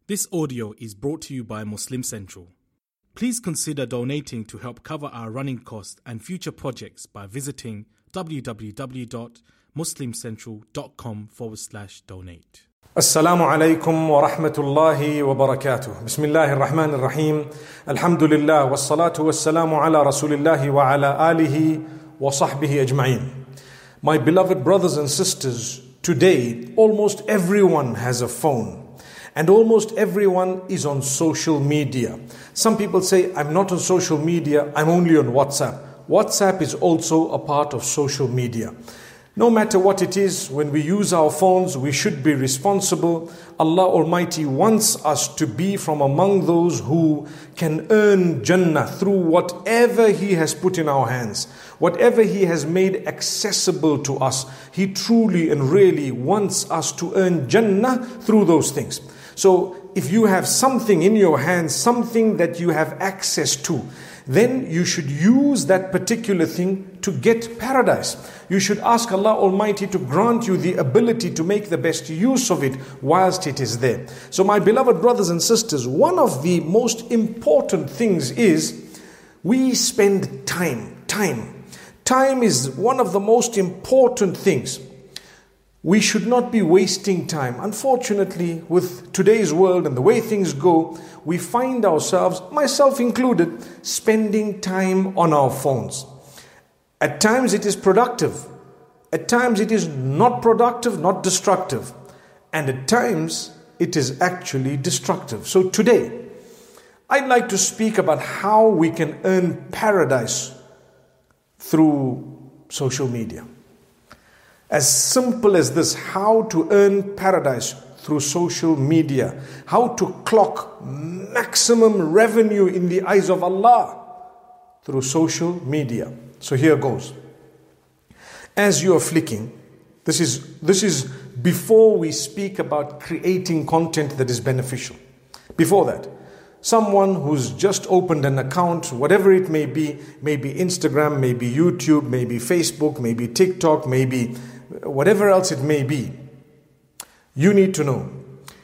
This audio is brought to you by Muslim Central. Please consider donating to help cover our running costs and future projects by visiting www.muslimcentral.com/donate. Assalamu alaikum wa rahmatullahi wa barakatuh. Bismillahir Rahmanir Rahim. Alhamdulillah wassalatu wassalamu ala Rasulillahi wa ala alihi wa sahbihi ajma'in. My beloved brothers and sisters, today almost everyone has a phone. And almost everyone is on social media. Some people say, I'm not on social media, I'm only on WhatsApp. WhatsApp is also a part of social media. No matter what it is, when we use our phones, we should be responsible. Allah Almighty wants us to be from among those who can earn Jannah through whatever He has put in our hands. Whatever He has made accessible to us, He truly and really wants us to earn Jannah through those things. So if you have something in your hands, something that you have access to, then you should use that particular thing to get paradise. You should ask Allah Almighty to grant you the ability to make the best use of it whilst it is there. So my beloved brothers and sisters, one of the most important things is we spend time. Time is one of the most important things. We should not be wasting time. Unfortunately, with today's world and the way things go, we find ourselves, myself included, spending time on our phones. At times it is productive. At times it is not productive, not destructive. And at times it is actually destructive. So today, I'd like to speak about how we can earn paradise through social media. As simple as this, how to earn paradise through social media, how to clock maximum revenue in the eyes of Allah through social media. So here goes. As you are flicking, this is before we speak about creating content that is beneficial. Before that, someone who's just opened an account, whatever it may be Instagram, maybe YouTube, maybe Facebook, maybe TikTok, maybe whatever else it may be, you need to know,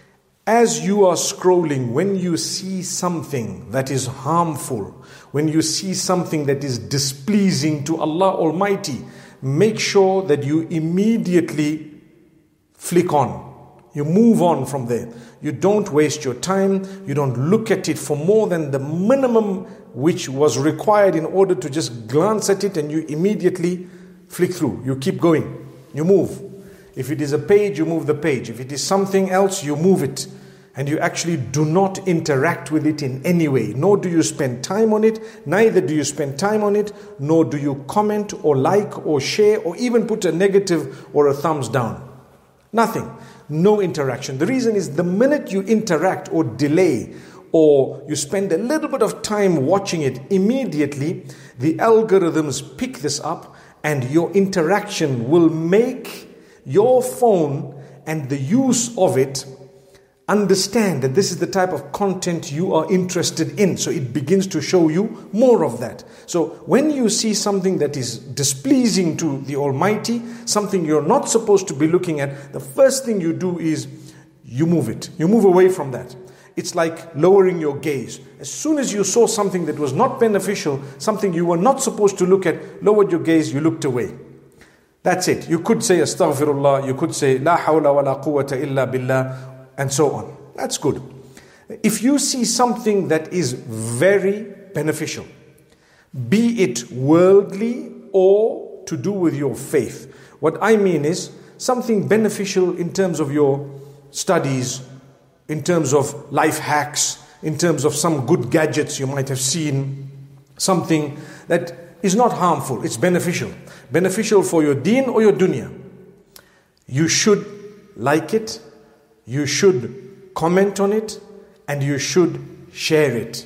as you are scrolling, when you see something that is harmful, when you see something that is displeasing to Allah Almighty, make sure that you immediately flick on. You move on from there. You don't waste your time. You don't look at it for more than the minimum which was required in order to just glance at it, and you immediately flick through. You keep going. You move. If it is a page, you move the page. If it is something else, you move it. And you actually do not interact with it in any way. Nor do you spend time on it. Neither do you spend time on it. Nor do you comment or like or share or even put a negative or a thumbs down. Nothing. No interaction. The reason is the minute you interact or delay or you spend a little bit of time watching it, immediately the algorithms pick this up, and your interaction will make your phone and the use of it understand that this is the type of content you are interested in. So it begins to show you more of that. So when you see something that is displeasing to the Almighty, something you're not supposed to be looking at, the first thing you do is you move it. You move away from that. It's like lowering your gaze. As soon as you saw something that was not beneficial, something you were not supposed to look at, lowered your gaze, you looked away. That's it. You could say astaghfirullah, you could say la hawla wa la quwwata illa billah, and so on. That's good. If you see something that is very beneficial, be it worldly or to do with your faith. What I mean is something beneficial in terms of your studies, in terms of life hacks, in terms of some good gadgets you might have seen, something that is not harmful, it's beneficial. Beneficial for your deen or your dunya. You should like it, you should comment on it, and you should share it.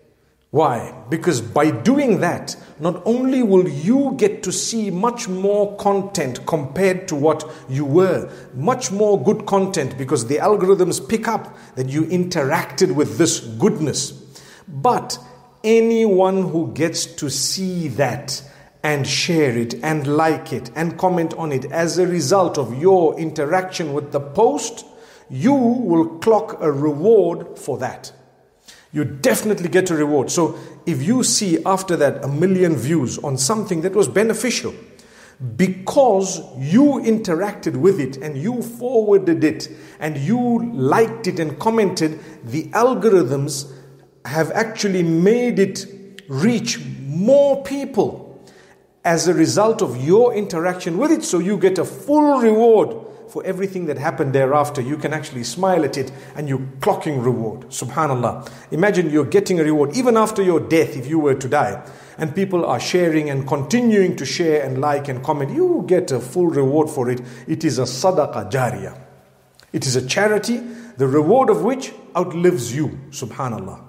Why? Because by doing that, not only will you get to see much more content compared to what you were, much more good content, because the algorithms pick up that you interacted with this goodness. But anyone who gets to see that and share it and like it and comment on it as a result of your interaction with the post, you will clock a reward for that. You definitely get a reward. So if you see after that 1 million views on something that was beneficial, because you interacted with it and you forwarded it and you liked it and commented, the algorithms have actually made it reach more people as a result of your interaction with it. So you get a full reward for everything that happened thereafter. You can actually smile at it and you're clocking reward. Subhanallah. Imagine you're getting a reward even after your death if you were to die. And people are sharing and continuing to share and like and comment. You get a full reward for it. It is a sadaqah jariyah. It is a charity, the reward of which outlives you. Subhanallah.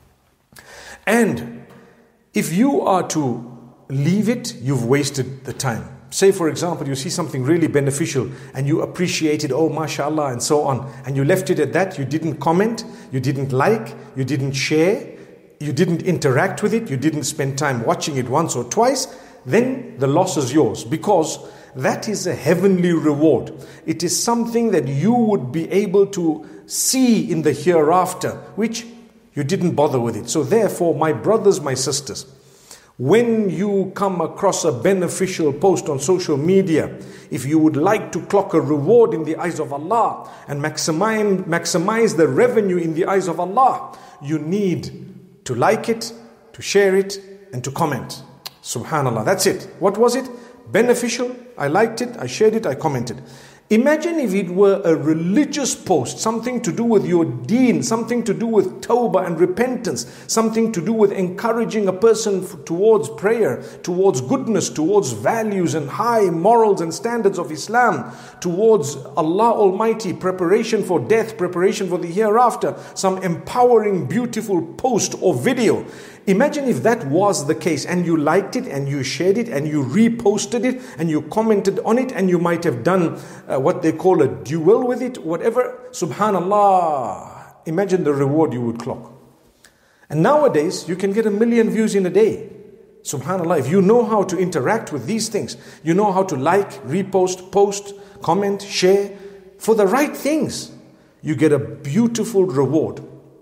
And if you are to leave it, you've wasted the time. Say, for example, you see something really beneficial and you appreciate it, oh, mashallah, and so on. And you left it at that. You didn't comment, you didn't like, you didn't share, you didn't interact with it, you didn't spend time watching it once or twice. Then the loss is yours, because that is a heavenly reward. It is something that you would be able to see in the hereafter, which you didn't bother with it. So therefore, my brothers, my sisters, when you come across a beneficial post on social media, if you would like to clock a reward in the eyes of Allah and maximize the revenue in the eyes of Allah, you need to like it, to share it, and to comment. Subhanallah, that's it. What was it? Beneficial, I liked it, I shared it, I commented. Imagine if it were a religious post, something to do with your deen, something to do with tawbah and repentance, something to do with encouraging a person towards prayer, towards goodness, towards values and high morals and standards of Islam, towards Allah Almighty, preparation for death, preparation for the hereafter, some empowering, beautiful post or video. Imagine if that was the case and you liked it and you shared it and you reposted it and you commented on it and you might have done what they call a duel with it, whatever. Subhanallah. Imagine the reward you would clock. And nowadays you can get 1 million views in a day. Subhanallah. If you know how to interact with these things, you know how to like, repost, post, comment, share for the right things, you get a beautiful reward.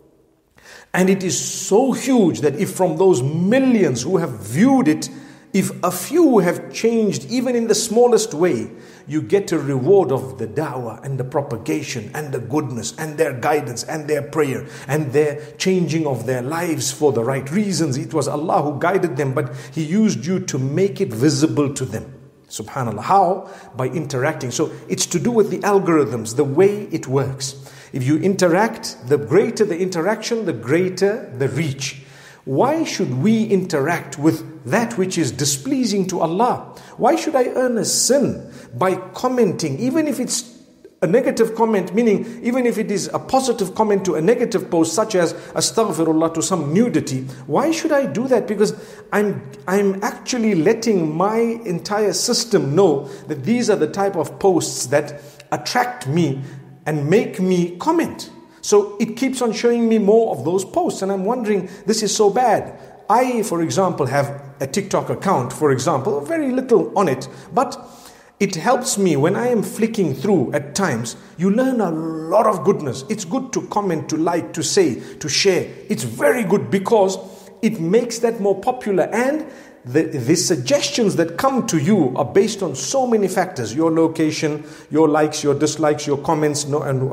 And it is so huge that if from those millions who have viewed it, if a few have changed even in the smallest way, you get a reward of the da'wah and the propagation and the goodness and their guidance and their prayer and their changing of their lives for the right reasons. It was Allah who guided them, but He used you to make it visible to them. Subhanallah. How? By interacting. So it's to do with the algorithms, the way it works. If you interact, the greater the interaction, the greater the reach. Why should we interact with that which is displeasing to Allah? Why should I earn a sin by commenting, even if it's a negative comment, meaning even if it is a positive comment to a negative post, such as astaghfirullah to some nudity? Why should I do that? Because I'm actually letting my entire system know that these are the type of posts that attract me and make me comment. So it keeps on showing me more of those posts, and I'm wondering, this is so bad. I, for example, have a TikTok account, for example, very little on it, but it helps me when I am flicking through at times. You learn a lot of goodness. It's good to comment, to like, to say, to share. It's very good because it makes that more popular, and the suggestions that come to you are based on so many factors: your location, your likes, your dislikes, your comments,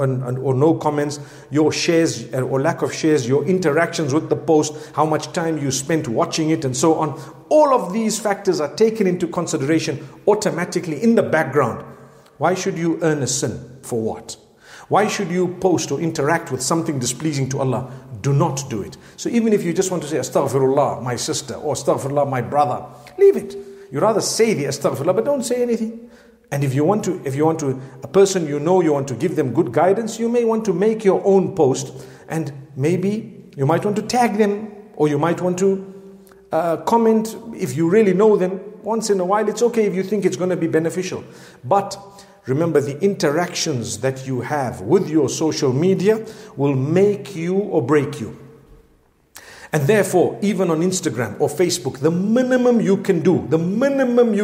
or no comments, your shares or lack of shares, your interactions with the post, how much time you spent watching it, and so on. All of these factors are taken into consideration automatically in the background. Why should you earn a sin? For what? Why should you post or interact with something displeasing to Allah? Do not do it. So even if you just want to say astaghfirullah, my sister, or astaghfirullah, my brother, leave it. You rather say the astaghfirullah, but don't say anything. And if you want to, a person you know, you want to give them good guidance, you may want to make your own post, and maybe you might want to tag them, or you might want to comment if you really know them. Once in a while, it's okay if you think it's going to be beneficial. But remember, the interactions that you have with your social media will make you or break you. And therefore, even on Instagram or Facebook, the minimum you can do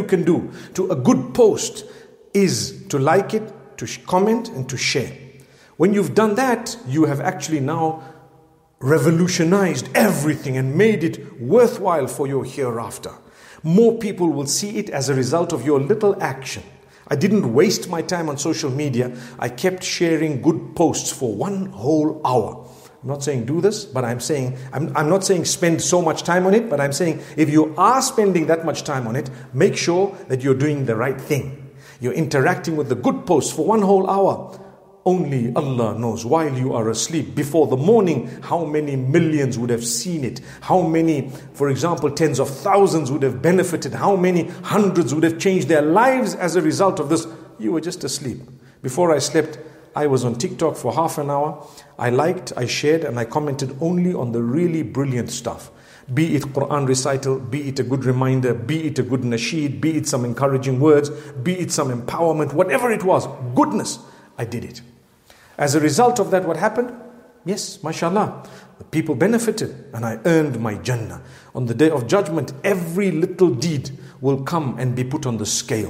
to a good post is to like it, to comment, and to share. When you've done that, you have actually now revolutionized everything and made it worthwhile for your hereafter. More people will see it as a result of your little action. I didn't waste my time on social media. I kept sharing good posts for 1 whole hour. I'm not saying do this, but I'm not saying spend so much time on it, but I'm saying if you are spending that much time on it, make sure that you're doing the right thing. You're interacting with the good posts for 1 whole hour. Only Allah knows, while you are asleep before the morning, how many millions would have seen it. How many, for example, tens of thousands would have benefited. How many hundreds would have changed their lives as a result of this. You were just asleep. Before I slept, I was on TikTok for half an hour. I liked, I shared, and I commented only on the really brilliant stuff. Be it Quran recital, be it a good reminder, be it a good nasheed, be it some encouraging words, be it some empowerment, whatever it was, goodness, I did it. As a result of that, what happened? Yes, mashallah, the people benefited and I earned my Jannah. On the day of judgment, every little deed will come and be put on the scale.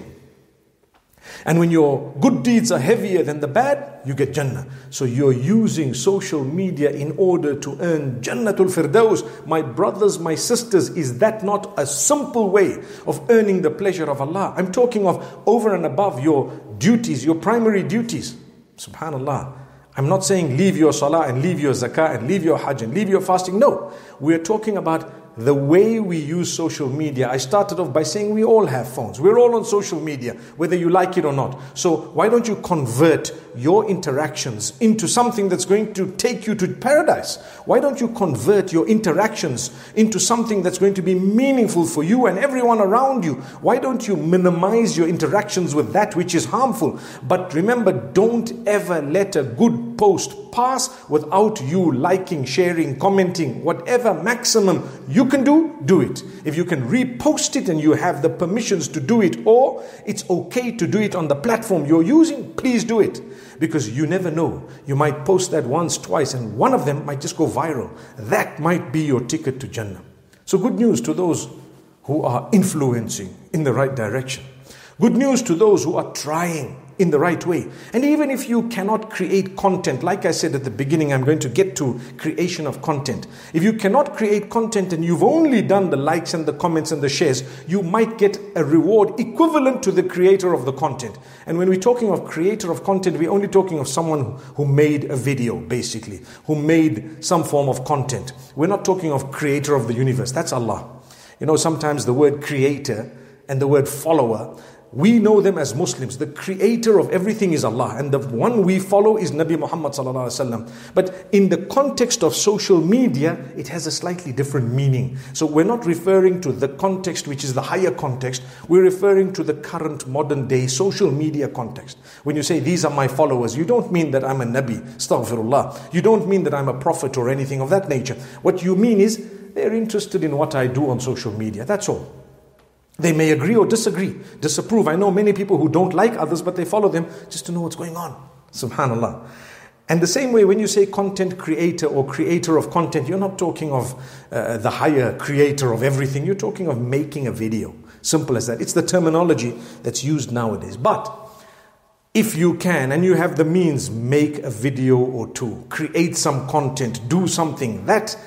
And when your good deeds are heavier than the bad, you get Jannah. So you're using social media in order to earn Jannatul Firdaus. My brothers, my sisters, is that not a simple way of earning the pleasure of Allah? I'm talking of over and above your duties, your primary duties. Subhanallah. I'm not saying leave your salah and leave your zakah and leave your hajj and leave your fasting. No, we're talking about the way we use social media. I started off by saying we all have phones. We're all on social media, whether you like it or not. So why don't you convert your interactions into something that's going to take you to paradise? Why don't you convert your interactions into something that's going to be meaningful for you and everyone around you? Why don't you minimize your interactions with that which is harmful? But remember, don't ever let a good post pass without you liking, sharing, commenting, whatever maximum you can do it. If you can repost it and you have the permissions to do it, or it's okay to do it on the platform you're using, please do it. Because you never know. You might post that once, twice, and one of them might just go viral. That might be your ticket to Jannah. So good news to those who are influencing in the right direction. Good news to those who are trying in the right way. And even if you cannot create content, like I said at the beginning, I'm going to get to creation of content. If you cannot create content and you've only done the likes and the comments and the shares, you might get a reward equivalent to the creator of the content. And when we're talking of creator of content, we're only talking of someone who made a video, basically, who made some form of content. We're not talking of creator of the universe. That's Allah. You know, sometimes the word creator and the word follower, we know them as Muslims. The creator of everything is Allah, and the one we follow is Nabi Muhammad sallallahu alaihi wasallam. But in the context of social media, it has a slightly different meaning. So we're not referring to the context which is the higher context. We're referring to the current modern day social media context. When you say these are my followers, you don't mean that I'm a Nabi, astaghfirullah. You don't mean that I'm a prophet or anything of that nature. What you mean is they're interested in what I do on social media. That's all. They may agree or disagree, disapprove. I know many people who don't like others, but they follow them just to know what's going on. Subhanallah. And the same way, when you say content creator or creator of content, you're not talking of the higher creator of everything. You're talking of making a video. Simple as that. It's the terminology that's used nowadays. But if you can and you have the means, make a video or two. Create some content. Do something. That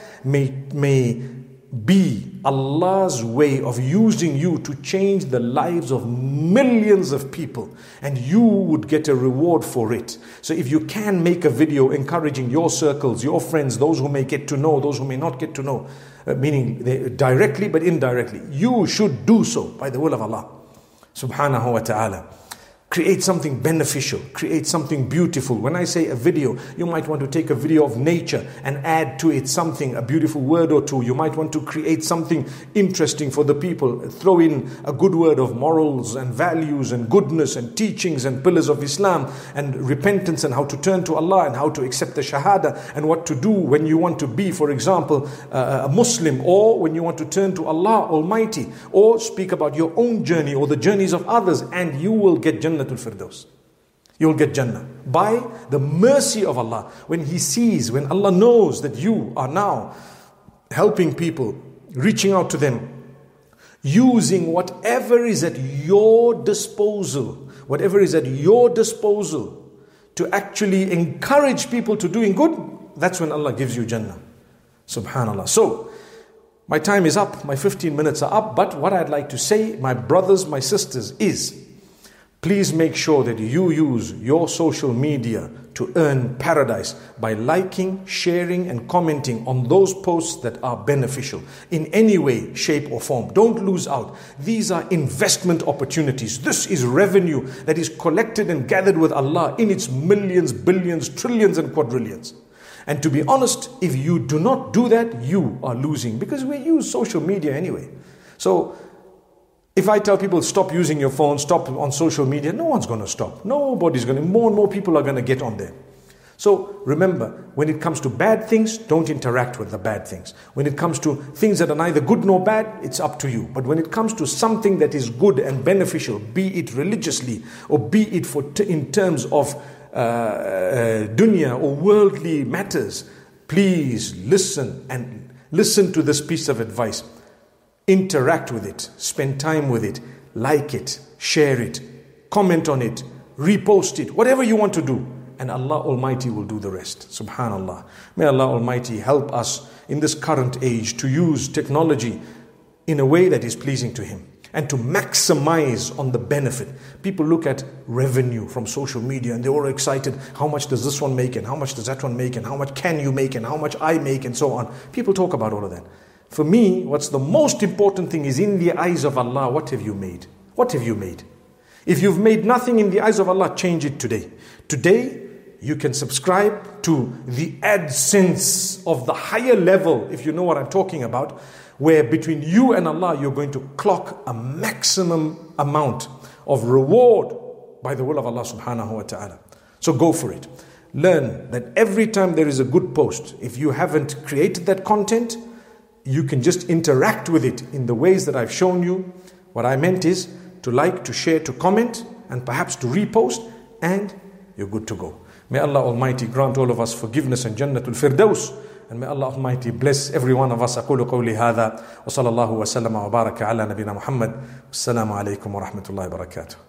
may be Allah's way of using you to change the lives of millions of people, and you would get a reward for it. So if you can make a video encouraging your circles, your friends, those who may get to know, those who may not get to know, meaning directly but indirectly, you should do so by the will of Allah subhanahu wa ta'ala. Create something beneficial, create something beautiful. When I say a video, you might want to take a video of nature and add to it something, a beautiful word or two. You might want to create something interesting for the people. Throw in a good word of morals and values and goodness and teachings and pillars of Islam and repentance and how to turn to Allah and how to accept the Shahada and what to do when you want to be, for example, a Muslim, or when you want to turn to Allah Almighty, or speak about your own journey or the journeys of others, and you will get Jannah. Firdaus. You'll get Jannah by the mercy of Allah. When He sees, when Allah knows that you are now helping people, reaching out to them, using whatever is at your disposal, to actually encourage people to doing good, that's when Allah gives you Jannah. Subhanallah. So, my time is up, my 15 minutes are up, but what I'd like to say, my brothers, my sisters, is please make sure that you use your social media to earn paradise by liking, sharing and commenting on those posts that are beneficial in any way, shape or form. Don't lose out. These are investment opportunities. This is revenue that is collected and gathered with Allah in its millions, billions, trillions and quadrillions. And to be honest, if you do not do that, you are losing, because we use social media anyway. So if I tell people stop using your phone, stop on social media, no one's going to stop. Nobody's going to. More and more people are going to get on there. So remember, when it comes to bad things, don't interact with the bad things. When it comes to things that are neither good nor bad, it's up to you. But when it comes to something that is good and beneficial, be it religiously or be it in terms of dunya or worldly matters, please listen to this piece of advice. Interact with it, spend time with it, like it, share it, comment on it, repost it, whatever you want to do. And Allah Almighty will do the rest. Subhanallah. May Allah Almighty help us in this current age to use technology in a way that is pleasing to Him and to maximize on the benefit. People look at revenue from social media and they're all excited. How much does this one make and how much does that one make and how much can you make and how much I make and so on. People talk about all of that. For me, what's the most important thing is, in the eyes of Allah, what have you made? What have you made? If you've made nothing in the eyes of Allah, change it today. Today, you can subscribe to the AdSense of the higher level, if you know what I'm talking about, where between you and Allah, you're going to clock a maximum amount of reward by the will of Allah subhanahu wa ta'ala. So go for it. Learn that every time there is a good post, if you haven't created that content, you can just interact with it in the ways that I've shown you. What I meant is to like, to share, to comment, and perhaps to repost, and you're good to go. May Allah Almighty grant all of us forgiveness and Jannatul Firdaus. And may Allah Almighty bless every one of us. أقول قولي هذا وصلى الله وسلم وبارك على نبينا محمد. السلام عليكم ورحمة الله وبركاته.